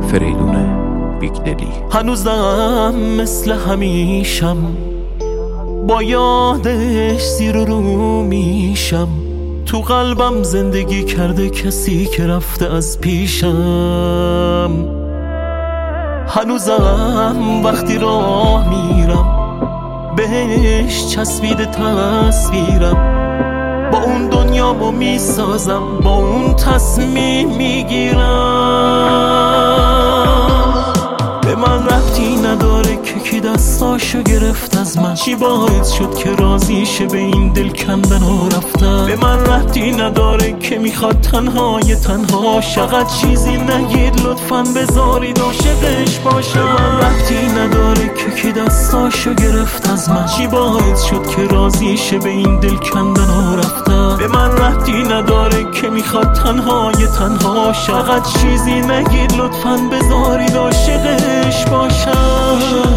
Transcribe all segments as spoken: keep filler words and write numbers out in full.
فریدون بیگدلی. هنوزم مثل همیشم، با یادش زیر و رو میشم. تو قلبم زندگی کرده کسی که رفته از پیشم. هنوزم وقتی راه میرم بهش چسبیده تصویرم. با اون دنیامو میسازم، با اون تصمیم میگیرم. به من ربطی نداره که کی دستاشو گرفت از من، چی باعث شد که راضی شه به این دل کندن و رفتن. به من ربطی نداره که میخواد تنهای تنها شقد چیزی نگید لطفاً بذارید عاشقش باشم. به من ربطی نداره که کی دستاشو گرفت از من، چی باعث شد که راضی شه به این دل کندن و رفتن. به من ربطی نداره که میخواد تنهای تنها شقد چیزی نگید لطفاً بذارید عاشقش باشم.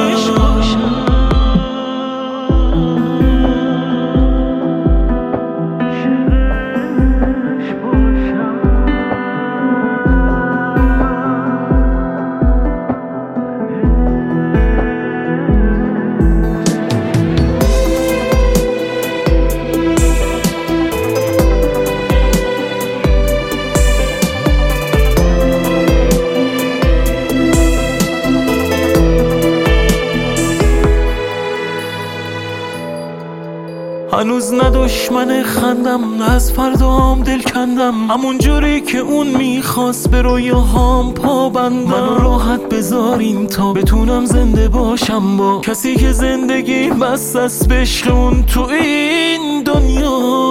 هنوز نه دشمن خندم، نه از فردام دل کندم. همون جوری که اون میخواست به رویاهام پا بندم. منو راحت بذارین تا بتونم زنده باشم با کسی که زندگی بس است به عشق اون تو این دنیا.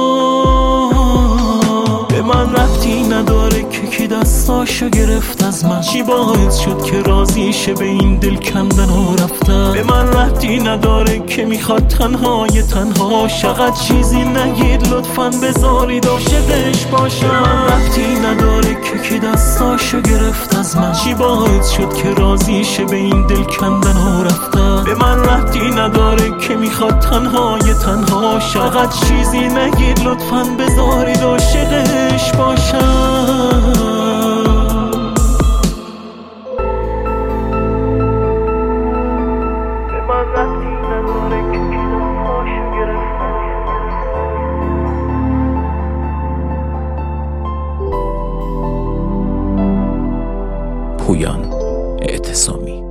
به من ربطی نداره که کی دستاشو گرفت از من، چی باعث شد که راضی شه به این دل کندن و رفتن. به من ربطی نداره که میخواد تنهای تنها شقد چیزی نگید لطفاً بذارید عاشقش باشم. به من ربطی نداره که کی دستاشو گرفت از من، چی باعث شد که راضی شه به این دل کندن و رفتن. به من ربطی نداره که میخواد تنهای تنها شقد چیزی نگید لطفاً بذارید عاشقش باشم. پویان اعتصامی.